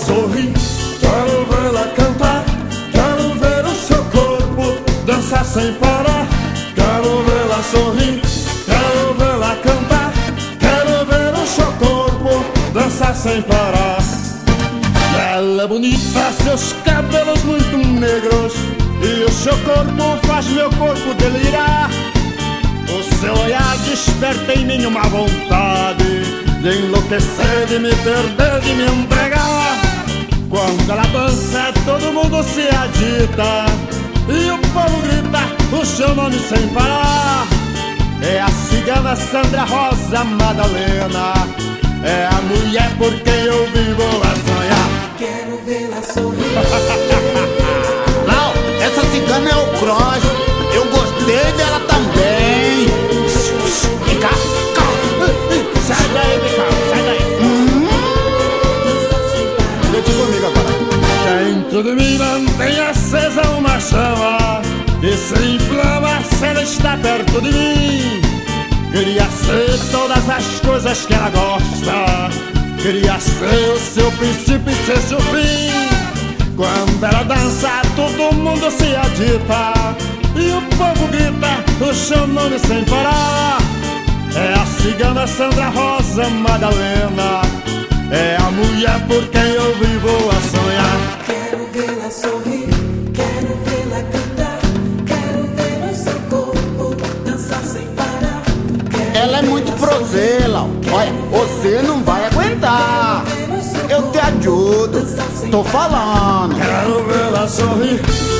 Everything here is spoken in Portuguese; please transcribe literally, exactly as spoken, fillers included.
sorrir, quero vê-la cantar, quero ver o seu corpo dançar sem parar. Quero vê-la sorrir, quero vê-la cantar, quero ver o seu corpo dançar sem parar. Ela é bonita, seus cabelos muito negros, e o seu corpo faz meu corpo delirar. O seu olhar desperta em mim uma vontade de enlouquecer, de me perder, de me entregar. Quando ela dança, todo mundo se agita e o povo grita o seu nome sem parar. É a cigana Sandra Rosa Madalena, é a mulher por quem eu vivo a sonhar. Quero vê-la sorrir. Não, essa cigana é o Cross. Eu gostei dela também. Vem cá, cá. Sai daí, vem cá, sai daí. Hum. Deixa comigo agora. Dentro de mim mantém acesa uma chama que se inflama se ela está perto de mim. Queria ser todas as coisas que ela gosta, queria ser o seu princípio e ser seu fim. Quando ela dança, todo mundo se agita e o povo grita o seu nome sem parar. É a cigana Sandra Rosa Madalena, é a mulher por quem eu vivo a sonhar. Quero vê-la sorrir, quero vê-la cantar, quero ver o seu corpo dançar sem parar. Quero Ela é muito prozela. Olha, você não vai aguentar. Eu te ajudo, tô falando. Quero vê-la sorrir,